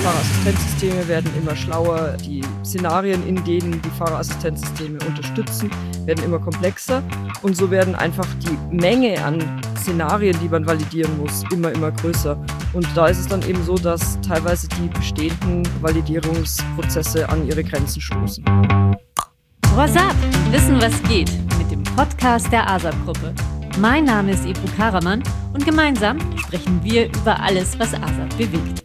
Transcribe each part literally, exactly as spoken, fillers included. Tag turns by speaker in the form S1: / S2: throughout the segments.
S1: Fahrerassistenzsysteme werden immer schlauer, die Szenarien, in denen die Fahrerassistenzsysteme unterstützen, werden immer komplexer und so werden einfach die Menge an Szenarien, die man validieren muss, immer, immer größer. Und da ist es dann eben so, dass teilweise die bestehenden Validierungsprozesse an ihre Grenzen stoßen.
S2: What's up? Wissen, was geht? Mit dem Podcast der ASAP-Gruppe. Mein Name ist Ebru Karaman und gemeinsam sprechen wir über alles, was ASAP bewegt.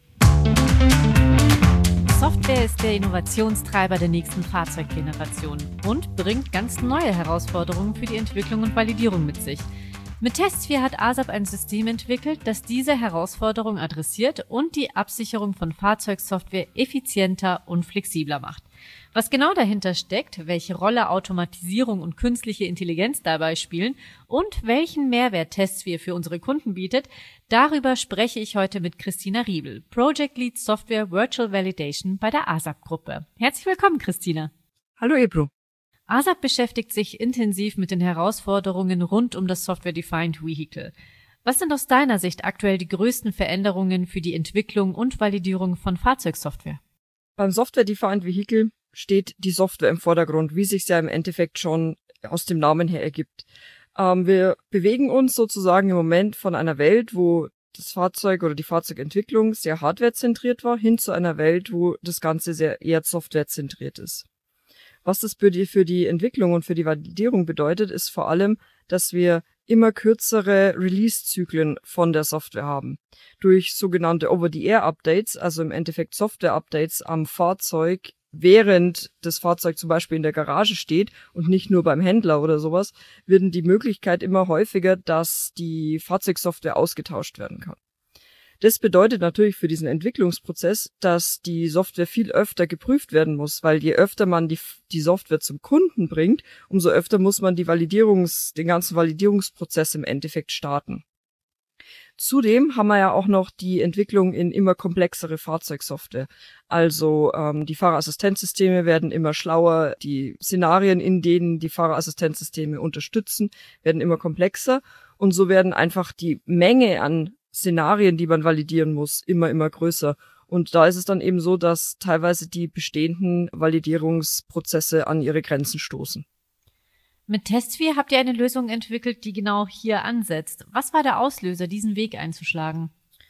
S2: Software ist der Innovationstreiber der nächsten Fahrzeuggeneration und bringt ganz neue Herausforderungen für die Entwicklung und Validierung mit sich. Mit Testsphere hat ASAP ein System entwickelt, das diese Herausforderung adressiert und die Absicherung von Fahrzeugsoftware effizienter und flexibler macht. Was genau dahinter steckt, welche Rolle Automatisierung und künstliche Intelligenz dabei spielen und welchen Mehrwert Testsphere für unsere Kunden bietet, darüber spreche ich heute mit Christina Riebel, Project Lead Software Virtual Validation bei der ASAP-Gruppe. Herzlich willkommen, Christina.
S1: Hallo Ebru.
S2: ASAP beschäftigt sich intensiv mit den Herausforderungen rund um das Software-Defined Vehicle. Was sind aus deiner Sicht aktuell die größten Veränderungen für die Entwicklung und Validierung von Fahrzeugsoftware?
S1: Beim Software-Defined Vehicle steht die Software im Vordergrund, wie sich ja im Endeffekt schon aus dem Namen her ergibt. Ähm, wir bewegen uns sozusagen im Moment von einer Welt, wo das Fahrzeug oder die Fahrzeugentwicklung sehr hardwarezentriert war, hin zu einer Welt, wo das Ganze sehr eher softwarezentriert ist. Was das für die, für die Entwicklung und für die Validierung bedeutet, ist vor allem, dass wir immer kürzere Release-Zyklen von der Software haben. Durch sogenannte Over-the-Air-Updates, also im Endeffekt Software-Updates am Fahrzeug, während das Fahrzeug zum Beispiel in der Garage steht und nicht nur beim Händler oder sowas, wird die Möglichkeit immer häufiger, dass die Fahrzeugsoftware ausgetauscht werden kann. Das bedeutet natürlich für diesen Entwicklungsprozess, dass die Software viel öfter geprüft werden muss, weil je öfter man die, die Software zum Kunden bringt, umso öfter muss man die Validierungs, den ganzen Validierungsprozess im Endeffekt starten. Zudem haben wir ja auch noch die Entwicklung in immer komplexere Fahrzeugsoftware. Also ähm, die Fahrerassistenzsysteme werden immer schlauer, die Szenarien, in denen die Fahrerassistenzsysteme unterstützen, werden immer komplexer und so werden einfach die Menge an Szenarien, die man validieren muss, immer, immer größer. Und da ist es dann eben so, dass teilweise die bestehenden Validierungsprozesse an ihre Grenzen stoßen.
S2: Mit Testsphere habt ihr eine Lösung entwickelt, die genau hier ansetzt. Was war der Auslöser, diesen Weg einzuschlagen?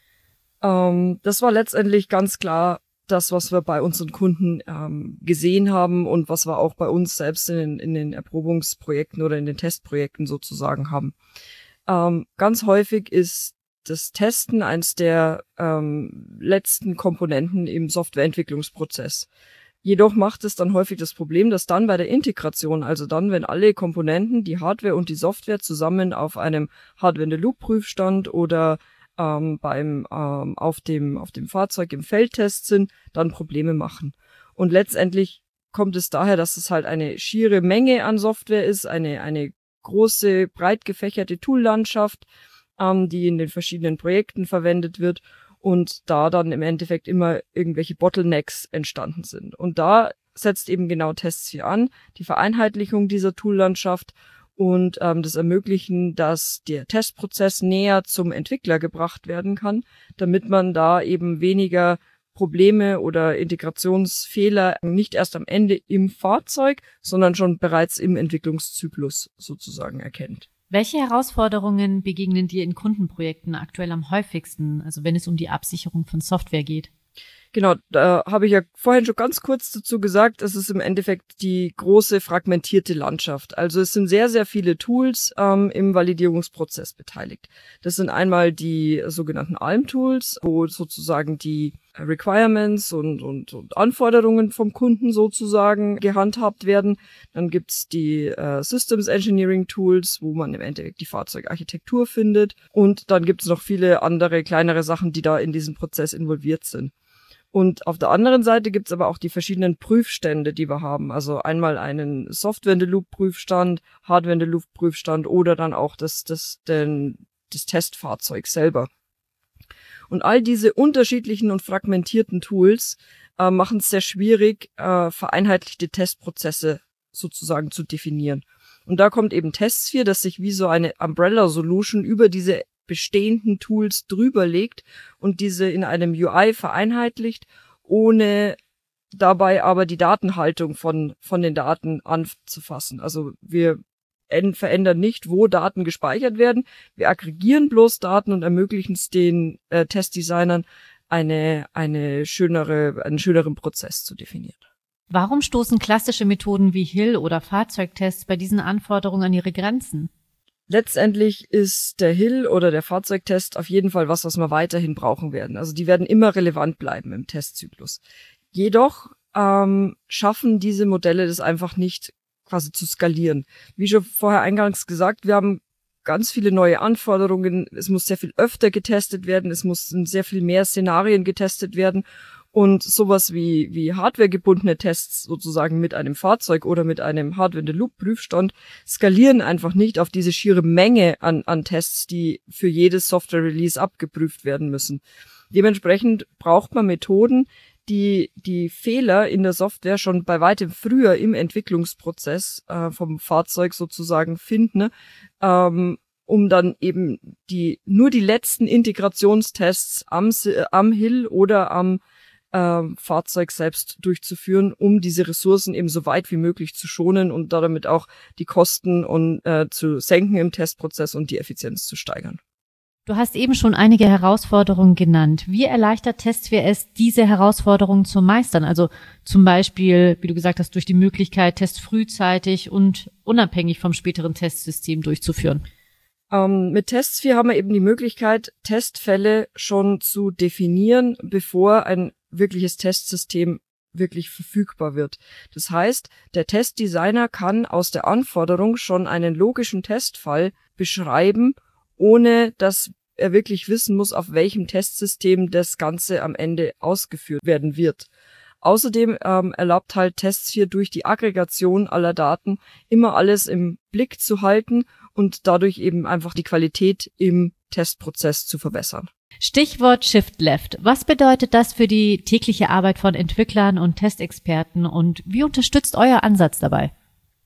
S1: Ähm, das war letztendlich ganz klar das, was wir bei unseren Kunden ähm, gesehen haben und was wir auch bei uns selbst in, in den Erprobungsprojekten oder in den Testprojekten sozusagen haben. Ähm, ganz häufig ist das Testen eins der ähm, letzten Komponenten im Softwareentwicklungsprozess. Jedoch macht es dann häufig das Problem, dass dann bei der Integration, also dann, wenn alle Komponenten, die Hardware und die Software zusammen auf einem Hardware-in-the-Loop-Prüfstand oder ähm, beim ähm, auf dem auf dem Fahrzeug im Feldtest sind, dann Probleme machen. Und letztendlich kommt es daher, dass es halt eine schiere Menge an Software ist, eine eine große, breit gefächerte Toollandschaft, die in den verschiedenen Projekten verwendet wird und da dann im Endeffekt immer irgendwelche Bottlenecks entstanden sind. Und da setzt eben genau Testsphere an, die Vereinheitlichung dieser Toollandschaft und ähm, das Ermöglichen, dass der Testprozess näher zum Entwickler gebracht werden kann, damit man da eben weniger Probleme oder Integrationsfehler nicht erst am Ende im Fahrzeug, sondern schon bereits im Entwicklungszyklus sozusagen erkennt.
S2: Welche Herausforderungen begegnen dir in Kundenprojekten aktuell am häufigsten, also wenn es um die Absicherung von Software geht?
S1: Genau, da habe ich ja vorhin schon ganz kurz dazu gesagt, es ist im Endeffekt die große fragmentierte Landschaft. Also es sind sehr, sehr viele Tools ähm, im Validierungsprozess beteiligt. Das sind einmal die sogenannten A L M-Tools, wo sozusagen die Requirements und, und, und Anforderungen vom Kunden sozusagen gehandhabt werden. Dann gibt's die äh, Systems Engineering Tools, wo man im Endeffekt die Fahrzeugarchitektur findet. Und dann gibt's noch viele andere kleinere Sachen, die da in diesem Prozess involviert sind. Und auf der anderen Seite gibt's aber auch die verschiedenen Prüfstände, die wir haben. Also einmal einen Software-in-the-Loop-Prüfstand, Hardware-in-the-Loop-Prüfstand oder dann auch das, das, den, das Testfahrzeug selber. Und all diese unterschiedlichen und fragmentierten Tools äh, machen es sehr schwierig, äh, vereinheitlichte Testprozesse sozusagen zu definieren. Und da kommt eben Testsphere, das sich wie so eine Umbrella-Solution über diese bestehenden Tools drüber legt und diese in einem U I vereinheitlicht, ohne dabei aber die Datenhaltung von von den Daten anzufassen. Also wir verändern nicht, wo Daten gespeichert werden. Wir aggregieren bloß Daten und ermöglichen es den äh, Testdesignern, eine eine schönere einen schöneren Prozess zu definieren.
S2: Warum stoßen klassische Methoden wie Hill oder Fahrzeugtests bei diesen Anforderungen an ihre Grenzen?
S1: Letztendlich ist der Hill oder der Fahrzeugtest auf jeden Fall was, was wir weiterhin brauchen werden. Also die werden immer relevant bleiben im Testzyklus. Jedoch ähm, schaffen diese Modelle das einfach nicht quasi zu skalieren. Wie schon vorher eingangs gesagt, wir haben ganz viele neue Anforderungen. Es muss sehr viel öfter getestet werden. Es muss in sehr viel mehr Szenarien getestet werden. Und sowas wie, wie hardwaregebundene Tests sozusagen mit einem Fahrzeug oder mit einem Hardware-in-the-Loop-Prüfstand skalieren einfach nicht auf diese schiere Menge an, an Tests, die für jedes Software-Release abgeprüft werden müssen. Dementsprechend braucht man Methoden, die die Fehler in der Software schon bei weitem früher im Entwicklungsprozess äh, vom Fahrzeug sozusagen finden, ähm, um dann eben die nur die letzten Integrationstests am, am Hill oder am Ähm, Fahrzeug selbst durchzuführen, um diese Ressourcen eben so weit wie möglich zu schonen und damit auch die Kosten und äh, zu senken im Testprozess und die Effizienz zu steigern.
S2: Du hast eben schon einige Herausforderungen genannt. Wie erleichtert TestSphere es, diese Herausforderungen zu meistern? Also zum Beispiel, wie du gesagt hast, durch die Möglichkeit, Tests frühzeitig und unabhängig vom späteren Testsystem durchzuführen.
S1: Ähm, mit TestSphere haben wir eben die Möglichkeit, Testfälle schon zu definieren, bevor ein wirkliches Testsystem wirklich verfügbar wird. Das heißt, der Testdesigner kann aus der Anforderung schon einen logischen Testfall beschreiben, ohne dass er wirklich wissen muss, auf welchem Testsystem das Ganze am Ende ausgeführt werden wird. Außerdem ähm, erlaubt halt TestSphere durch die Aggregation aller Daten immer alles im Blick zu halten und dadurch eben einfach die Qualität im Testprozess zu verbessern.
S2: Stichwort Shift Left. Was bedeutet das für die tägliche Arbeit von Entwicklern und Testexperten und wie unterstützt euer Ansatz dabei?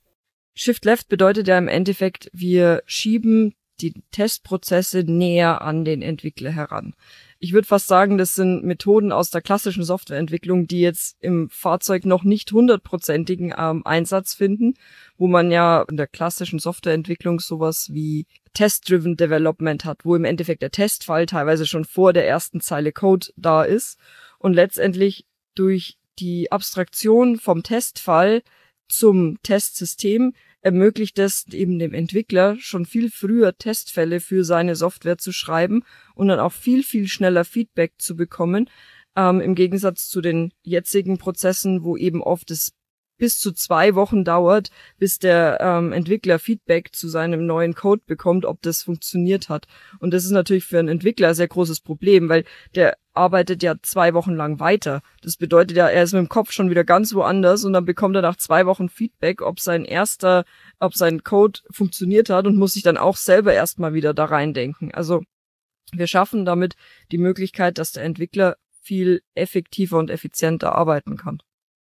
S1: Shift Left bedeutet ja im Endeffekt, wir schieben die Testprozesse näher an den Entwickler heran. Ich würde fast sagen, das sind Methoden aus der klassischen Softwareentwicklung, die jetzt im Fahrzeug noch nicht hundertprozentigen ähm, Einsatz finden, wo man ja in der klassischen Softwareentwicklung sowas wie Test-Driven Development hat, wo im Endeffekt der Testfall teilweise schon vor der ersten Zeile Code da ist und letztendlich durch die Abstraktion vom Testfall zum Testsystem ermöglicht es eben dem Entwickler schon viel früher Testfälle für seine Software zu schreiben und dann auch viel, viel schneller Feedback zu bekommen, ähm, im Gegensatz zu den jetzigen Prozessen, wo eben oft es bis zu zwei Wochen dauert, bis der ähm, Entwickler Feedback zu seinem neuen Code bekommt, ob das funktioniert hat. Und das ist natürlich für einen Entwickler ein sehr großes Problem, weil der arbeitet ja zwei Wochen lang weiter. Das bedeutet ja, er ist mit dem Kopf schon wieder ganz woanders und dann bekommt er nach zwei Wochen Feedback, ob sein erster, ob sein Code funktioniert hat und muss sich dann auch selber erstmal wieder da reindenken. Also wir schaffen damit die Möglichkeit, dass der Entwickler viel effektiver und effizienter arbeiten kann.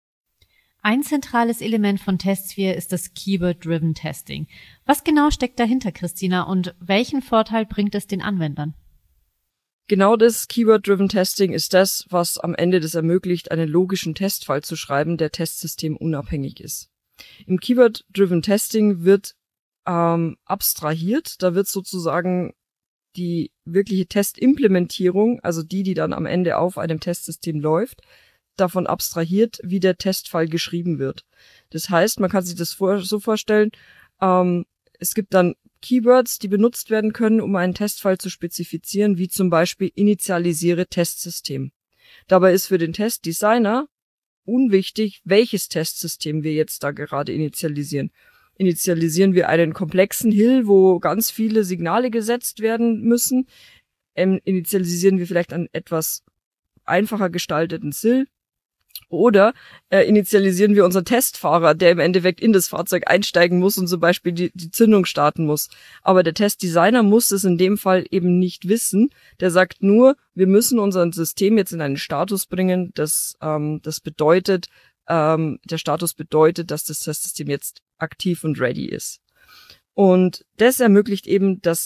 S2: Ein zentrales Element von TestSphere ist das Keyword-Driven Testing. Was genau steckt dahinter, Christina, und welchen Vorteil bringt es den Anwendern?
S1: Genau das Keyword-Driven Testing ist das, was am Ende das ermöglicht, einen logischen Testfall zu schreiben, der testsystemunabhängig ist. Im Keyword-Driven Testing wird ähm, abstrahiert, da wird sozusagen die wirkliche Testimplementierung, also die, die dann am Ende auf einem Testsystem läuft, davon abstrahiert, wie der Testfall geschrieben wird. Das heißt, man kann sich das vor, so vorstellen, ähm, es gibt dann Keywords, die benutzt werden können, um einen Testfall zu spezifizieren, wie zum Beispiel initialisiere Testsystem. Dabei ist für den Testdesigner unwichtig, welches Testsystem wir jetzt da gerade initialisieren. Initialisieren wir einen komplexen Hill, wo ganz viele Signale gesetzt werden müssen? Ähm, initialisieren wir vielleicht einen etwas einfacher gestalteten S I L? Oder äh, initialisieren wir unseren Testfahrer, der im Endeffekt in das Fahrzeug einsteigen muss und zum Beispiel die, die Zündung starten muss. Aber der Testdesigner muss es in dem Fall eben nicht wissen. Der sagt nur, wir müssen unser System jetzt in einen Status bringen, das, ähm, das bedeutet, ähm, der Status bedeutet, dass das Testsystem jetzt aktiv und ready ist. Und das ermöglicht eben, dass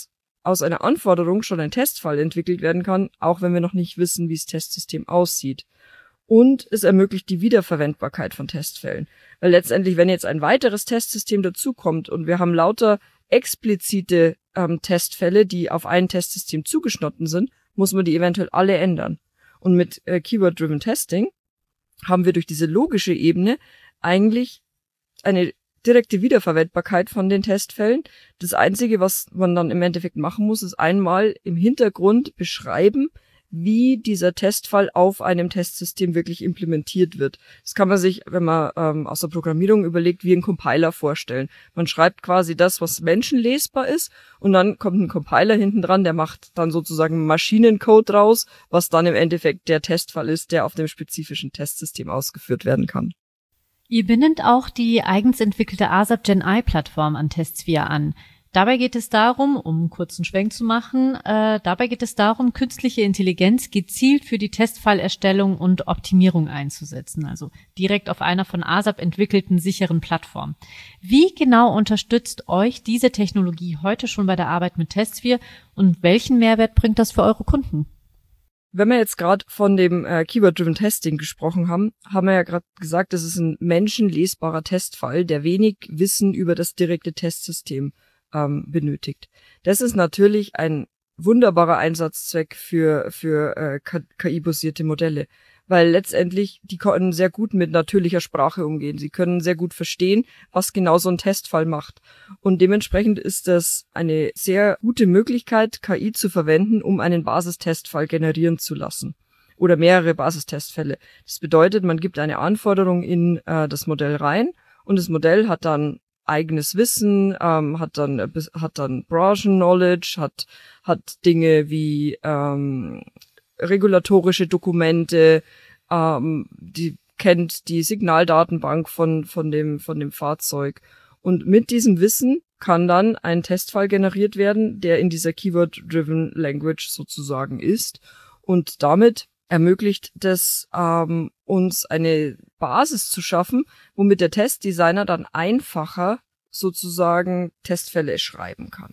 S1: aus einer Anforderung schon ein Testfall entwickelt werden kann, auch wenn wir noch nicht wissen, wie das Testsystem aussieht. Und es ermöglicht die Wiederverwendbarkeit von Testfällen. Weil letztendlich, wenn jetzt ein weiteres Testsystem dazukommt und wir haben lauter explizite ähm, Testfälle, die auf ein Testsystem zugeschnitten sind, muss man die eventuell alle ändern. Und mit äh, Keyword-Driven Testing haben wir durch diese logische Ebene eigentlich eine direkte Wiederverwendbarkeit von den Testfällen. Das Einzige, was man dann im Endeffekt machen muss, ist einmal im Hintergrund beschreiben, wie dieser Testfall auf einem Testsystem wirklich implementiert wird. Das kann man sich, wenn man ähm, aus der Programmierung überlegt, wie ein Compiler vorstellen. Man schreibt quasi das, was menschenlesbar ist, und dann kommt ein Compiler hinten dran, der macht dann sozusagen Maschinencode raus, was dann im Endeffekt der Testfall ist, der auf dem spezifischen Testsystem ausgeführt werden kann.
S2: Ihr bindet auch die eigens entwickelte ASAP Gen I-Plattform an TestSphere an. Dabei geht es darum, um einen kurzen Schwenk zu machen, äh, dabei geht es darum, künstliche Intelligenz gezielt für die Testfallerstellung und Optimierung einzusetzen, also direkt auf einer von ASAP entwickelten sicheren Plattform. Wie genau unterstützt euch diese Technologie heute schon bei der Arbeit mit TestSphere und welchen Mehrwert bringt das für eure Kunden?
S1: Wenn wir jetzt gerade von dem äh, Keyword-Driven Testing gesprochen haben, haben wir ja gerade gesagt, das ist ein menschenlesbarer Testfall, der wenig Wissen über das direkte Testsystem ähm, benötigt. Das ist natürlich ein wunderbarer Einsatzzweck für für äh, K I-basierte Modelle, weil letztendlich die können sehr gut mit natürlicher Sprache umgehen. Sie können sehr gut verstehen, was genau so ein Testfall macht. Und dementsprechend ist das eine sehr gute Möglichkeit, K I zu verwenden, um einen Basistestfall generieren zu lassen. Oder mehrere Basistestfälle. Das bedeutet, man gibt eine Anforderung in äh, das Modell rein und das Modell hat dann eigenes Wissen, ähm, hat dann hat dann Branchen-Knowledge, hat hat Dinge wie ähm, regulatorische Dokumente, ähm, die kennt die Signaldatenbank von von dem von dem Fahrzeug, und mit diesem Wissen kann dann ein Testfall generiert werden, der in dieser Keyword-Driven Language sozusagen ist, und damit ermöglicht das ähm, uns eine Basis zu schaffen, womit der Testdesigner dann einfacher sozusagen Testfälle schreiben kann.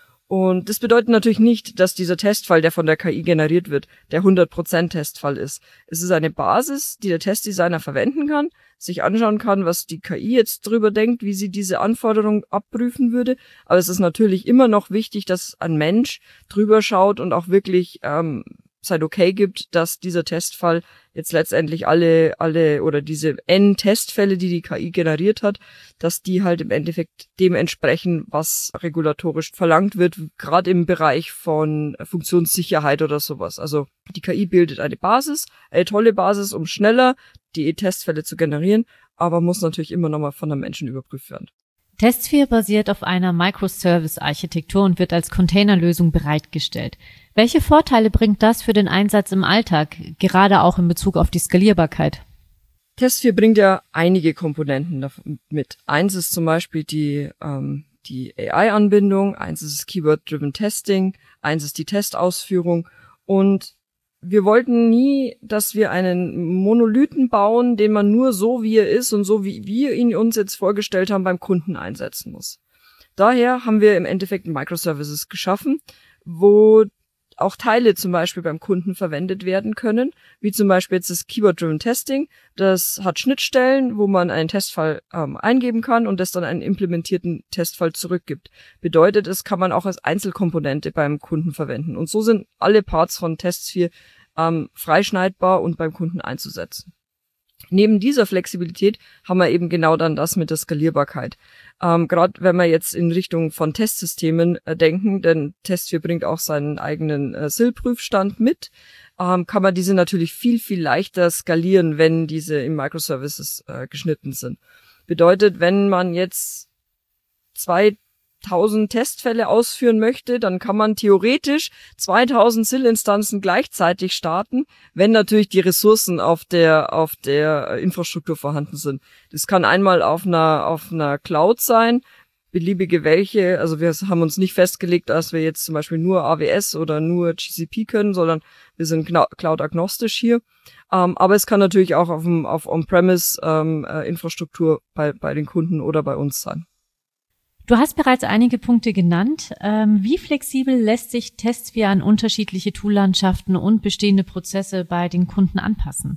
S1: Und das bedeutet natürlich nicht, dass dieser Testfall, der von der K I generiert wird, der hundert Prozent Testfall ist. Es ist eine Basis, die der Testdesigner verwenden kann, sich anschauen kann, was die K I jetzt drüber denkt, wie sie diese Anforderung abprüfen würde. Aber es ist natürlich immer noch wichtig, dass ein Mensch drüber schaut und auch wirklich ähm, sein Okay gibt, dass dieser Testfall jetzt letztendlich alle, alle oder diese N-Testfälle, die die K I generiert hat, dass die halt im Endeffekt dem entsprechen, was regulatorisch verlangt wird, gerade im Bereich von Funktionssicherheit oder sowas. Also die K I bildet eine Basis, eine tolle Basis, um schneller die Testfälle zu generieren, aber muss natürlich immer nochmal von einem Menschen überprüft werden.
S2: TestSphere basiert auf einer Microservice-Architektur und wird als Containerlösung bereitgestellt. Welche Vorteile bringt das für den Einsatz im Alltag, gerade auch in Bezug auf die Skalierbarkeit?
S1: TestSphere bringt ja einige Komponenten mit. Eins ist zum Beispiel die, ähm, die A I-Anbindung, eins ist das Keyword-Driven Testing, eins ist die Testausführung, und wir wollten nie, dass wir einen Monolithen bauen, den man nur so, wie er ist und so, wie wir ihn uns jetzt vorgestellt haben, beim Kunden einsetzen muss. Daher haben wir im Endeffekt Microservices geschaffen, wo auch Teile zum Beispiel beim Kunden verwendet werden können, wie zum Beispiel jetzt das Keyword-Driven Testing. Das hat Schnittstellen, wo man einen Testfall ähm, eingeben kann und das dann einen implementierten Testfall zurückgibt. Bedeutet, es kann man auch als Einzelkomponente beim Kunden verwenden. Und so sind alle Parts von TestSphere ähm, freischneidbar und beim Kunden einzusetzen. Neben dieser Flexibilität haben wir eben genau dann das mit der Skalierbarkeit. Ähm, Gerade wenn wir jetzt in Richtung von Testsystemen äh, denken, denn TestSphere bringt auch seinen eigenen äh, S I L-Prüfstand mit, ähm, kann man diese natürlich viel, viel leichter skalieren, wenn diese in Microservices äh, geschnitten sind. Bedeutet, wenn man jetzt zweitausend Testfälle ausführen möchte, dann kann man theoretisch zweitausend S I L-Instanzen gleichzeitig starten, wenn natürlich die Ressourcen auf der auf der Infrastruktur vorhanden sind. Das kann einmal auf einer auf einer Cloud sein, beliebige welche. Also wir haben uns nicht festgelegt, dass wir jetzt zum Beispiel nur A W S oder nur G C P können, sondern wir sind Cloud-agnostisch hier. Um, aber es kann natürlich auch auf dem auf On-Premise ähm, äh, Infrastruktur bei bei den Kunden oder bei uns sein.
S2: Du hast bereits einige Punkte genannt. Ähm, wie flexibel lässt sich TestSphere an unterschiedliche Toollandschaften und bestehende Prozesse bei den Kunden anpassen?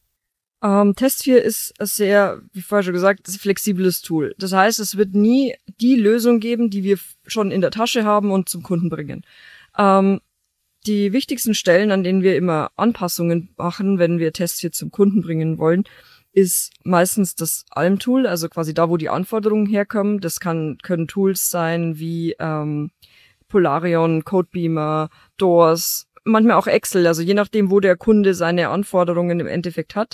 S1: Ähm, TestSphere ist ein sehr, wie vorher schon gesagt, ein flexibles Tool. Das heißt, es wird nie die Lösung geben, die wir schon in der Tasche haben und zum Kunden bringen. Ähm, die wichtigsten Stellen, an denen wir immer Anpassungen machen, wenn wir TestSphere zum Kunden bringen wollen, ist meistens das A L M-Tool, also quasi da, wo die Anforderungen herkommen. Das kann können Tools sein wie ähm, Polarion, Codebeamer, Doors, manchmal auch Excel, also je nachdem, wo der Kunde seine Anforderungen im Endeffekt hat.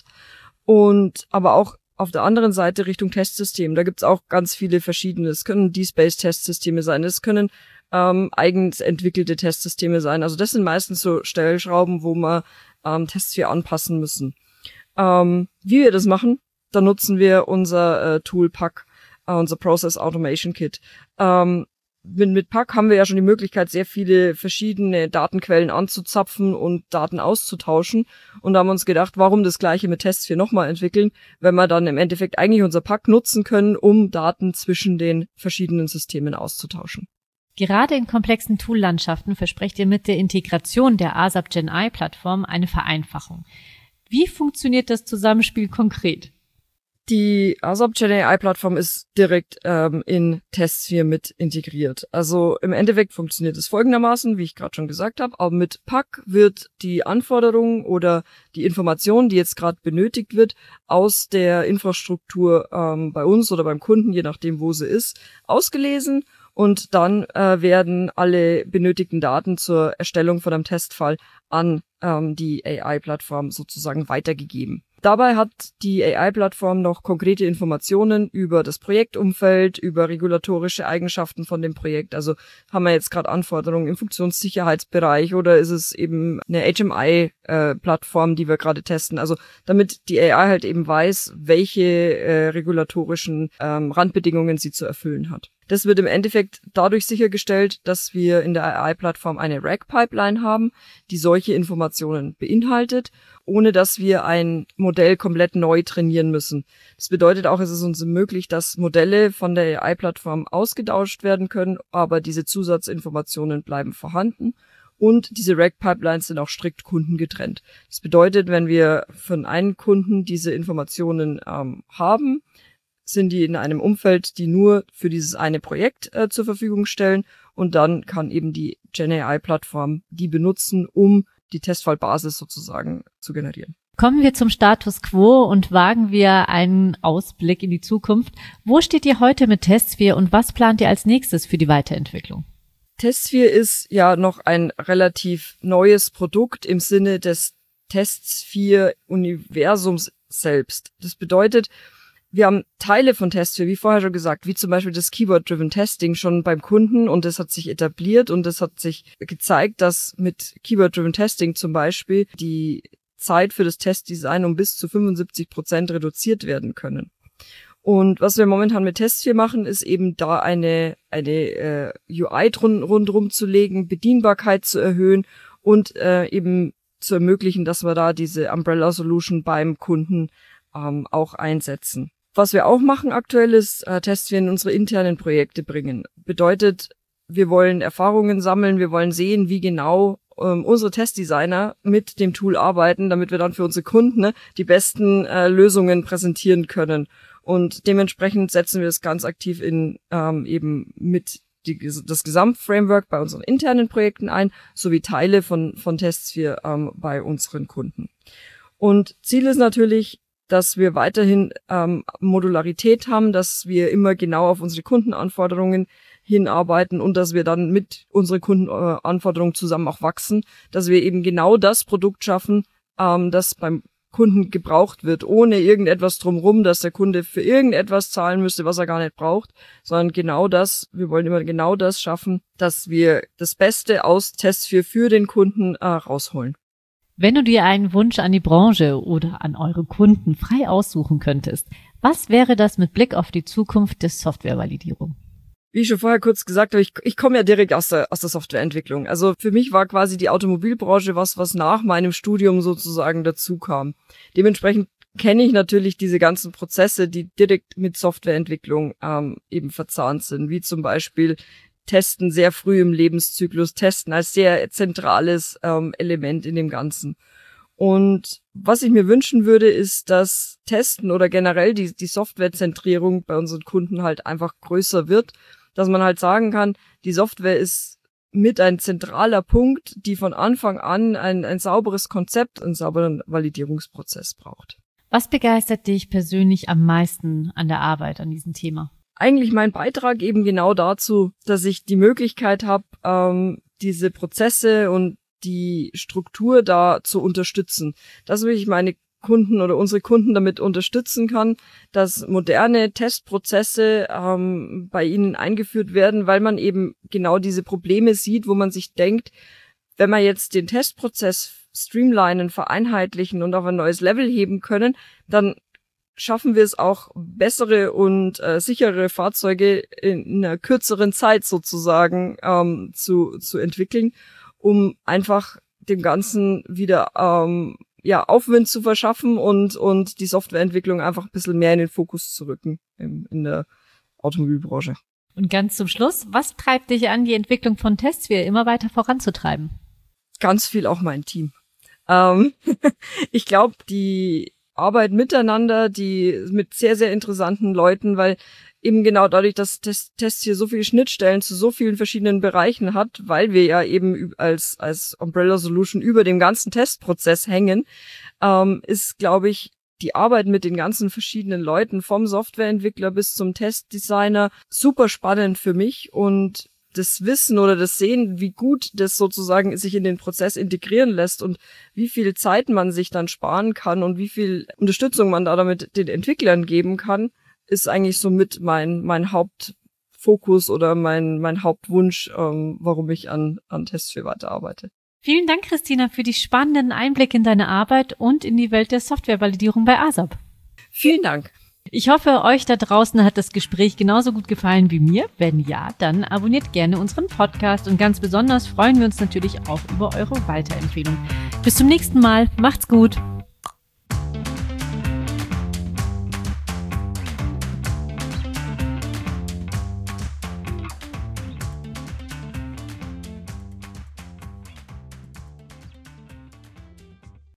S1: Und aber auch auf der anderen Seite Richtung Testsystem, da gibt's auch ganz viele verschiedene. Es können D-Space-Testsysteme sein, es können ähm, eigens entwickelte Testsysteme sein. Also das sind meistens so Stellschrauben, wo wir ähm, TestSphere anpassen müssen. Ähm, wie wir das machen, da nutzen wir unser äh, Tool P A C, äh, unser Process Automation Kit. Ähm, Mit, mit P A C haben wir ja schon die Möglichkeit, sehr viele verschiedene Datenquellen anzuzapfen und Daten auszutauschen. Und da haben wir uns gedacht, warum das Gleiche mit TestSphere nochmal entwickeln, wenn wir dann im Endeffekt eigentlich unser P A C nutzen können, um Daten zwischen den verschiedenen Systemen auszutauschen.
S2: Gerade in komplexen Toollandschaften versprecht ihr mit der Integration der ASAP Gen I-Plattform eine Vereinfachung. Wie funktioniert das Zusammenspiel konkret?
S1: Die ASAP Gen I-Plattform ist direkt ähm, in TestSphere mit integriert. Also im Endeffekt funktioniert es folgendermaßen, wie ich gerade schon gesagt habe. Aber mit P A C wird die Anforderung oder die Information, die jetzt gerade benötigt wird, aus der Infrastruktur ähm, bei uns oder beim Kunden, je nachdem wo sie ist, ausgelesen. Und dann äh, werden alle benötigten Daten zur Erstellung von einem Testfall an ähm, die A I-Plattform sozusagen weitergegeben. Dabei hat die A I-Plattform noch konkrete Informationen über das Projektumfeld, über regulatorische Eigenschaften von dem Projekt. Also haben wir jetzt gerade Anforderungen im Funktionssicherheitsbereich oder ist es eben eine H M I-Plattform, äh, die wir gerade testen. Also damit die A I halt eben weiß, welche äh, regulatorischen ähm, Randbedingungen sie zu erfüllen hat. Das wird im Endeffekt dadurch sichergestellt, dass wir in der A I-Plattform eine R A G-Pipeline haben, die solche Informationen beinhaltet, ohne dass wir ein Modell komplett neu trainieren müssen. Das bedeutet auch, es ist uns möglich, dass Modelle von der A I-Plattform ausgetauscht werden können, aber diese Zusatzinformationen bleiben vorhanden. Und diese R A G-Pipelines sind auch strikt kundengetrennt. Das bedeutet, wenn wir von einem Kunden diese Informationen ähm, haben, sind die in einem Umfeld, die nur für dieses eine Projekt äh, zur Verfügung stellen und dann kann eben die Gen A I-Plattform die benutzen, um die Testfallbasis sozusagen zu generieren.
S2: Kommen wir zum Status Quo und wagen wir einen Ausblick in die Zukunft. Wo steht ihr heute mit TestSphere und was plant ihr als nächstes für die Weiterentwicklung?
S1: TestSphere ist ja noch ein relativ neues Produkt im Sinne des TestSphere-Universums selbst. Das bedeutet, wir haben Teile von TestSphere, wie vorher schon gesagt, wie zum Beispiel das Keyword-Driven Testing schon beim Kunden und das hat sich etabliert und das hat sich gezeigt, dass mit Keyword-Driven Testing zum Beispiel die Zeit für das Testdesign um bis zu fünfundsiebzig Prozent reduziert werden können. Und was wir momentan mit TestSphere machen, ist eben da eine eine äh, U I rund, rundherum zu legen, Bedienbarkeit zu erhöhen und äh, eben zu ermöglichen, dass wir da diese Umbrella Solution beim Kunden ähm, auch einsetzen. Was wir auch machen aktuell ist, äh, TestSphere in unsere internen Projekte bringen. Bedeutet, wir wollen Erfahrungen sammeln, wir wollen sehen, wie genau ähm, unsere Testdesigner mit dem Tool arbeiten, damit wir dann für unsere Kunden ne, die besten äh, Lösungen präsentieren können. Und dementsprechend setzen wir es ganz aktiv in ähm, eben mit die, das Gesamtframework bei unseren internen Projekten ein, sowie Teile von von TestSphere ähm, bei unseren Kunden. Und Ziel ist natürlich, dass wir weiterhin ähm, Modularität haben, dass wir immer genau auf unsere Kundenanforderungen hinarbeiten und dass wir dann mit unseren Kundenanforderungen zusammen auch wachsen, dass wir eben genau das Produkt schaffen, ähm, das beim Kunden gebraucht wird, ohne irgendetwas drumherum, dass der Kunde für irgendetwas zahlen müsste, was er gar nicht braucht, sondern genau das, wir wollen immer genau das schaffen, dass wir das Beste aus TestSphere für den Kunden äh, rausholen.
S2: Wenn du dir einen Wunsch an die Branche oder an eure Kunden frei aussuchen könntest, was wäre das mit Blick auf die Zukunft der Softwarevalidierung?
S1: Wie ich schon vorher kurz gesagt habe, ich, ich komme ja direkt aus der, aus der Softwareentwicklung. Also für mich war quasi die Automobilbranche was, was nach meinem Studium sozusagen dazu kam. Dementsprechend kenne ich natürlich diese ganzen Prozesse, die direkt mit Softwareentwicklung ähm, eben verzahnt sind, wie zum Beispiel Testen sehr früh im Lebenszyklus, Testen als sehr zentrales ähm, Element in dem Ganzen. Und was ich mir wünschen würde, ist, dass Testen oder generell die, die Softwarezentrierung bei unseren Kunden halt einfach größer wird, dass man halt sagen kann, die Software ist mit ein zentraler Punkt, die von Anfang an ein, ein sauberes Konzept, einen sauberen Validierungsprozess braucht.
S2: Was begeistert dich persönlich am meisten an der Arbeit an diesem Thema?
S1: Eigentlich mein Beitrag eben genau dazu, dass ich die Möglichkeit habe, ähm, diese Prozesse und die Struktur da zu unterstützen. Dass ich meine Kunden oder unsere Kunden damit unterstützen kann, dass moderne Testprozesse ähm, bei ihnen eingeführt werden, weil man eben genau diese Probleme sieht, wo man sich denkt, wenn wir jetzt den Testprozess streamlinen, vereinheitlichen und auf ein neues Level heben können, dann schaffen wir es auch, bessere und äh, sichere Fahrzeuge in einer kürzeren Zeit sozusagen ähm, zu zu entwickeln, um einfach dem Ganzen wieder ähm, ja Aufwind zu verschaffen und und die Softwareentwicklung einfach ein bisschen mehr in den Fokus zu rücken in, in der Automobilbranche.
S2: Und ganz zum Schluss, was treibt dich an, die Entwicklung von Testsphere immer weiter voranzutreiben?
S1: Ganz viel auch mein Team. Ähm, ich glaube, die Arbeit miteinander, die mit sehr, sehr interessanten Leuten, weil eben genau dadurch, dass Test, Test hier so viele Schnittstellen zu so vielen verschiedenen Bereichen hat, weil wir ja eben als als Umbrella Solution über dem ganzen Testprozess hängen, ähm, ist, glaube ich, die Arbeit mit den ganzen verschiedenen Leuten, vom Softwareentwickler bis zum Testdesigner, super spannend für mich und das Wissen oder das Sehen, wie gut das sozusagen sich in den Prozess integrieren lässt und wie viel Zeit man sich dann sparen kann und wie viel Unterstützung man da damit den Entwicklern geben kann, ist eigentlich somit mein mein Hauptfokus oder mein mein Hauptwunsch, ähm, warum ich an an Testsphere weiterarbeite.
S2: Vielen Dank, Christina, für die spannenden Einblicke in deine Arbeit und in die Welt der Softwarevalidierung bei A S A P.
S1: Vielen Dank.
S2: Ich hoffe, euch da draußen hat das Gespräch genauso gut gefallen wie mir. Wenn ja, dann abonniert gerne unseren Podcast und ganz besonders freuen wir uns natürlich auch über eure Weiterempfehlung. Bis zum nächsten Mal. Macht's gut.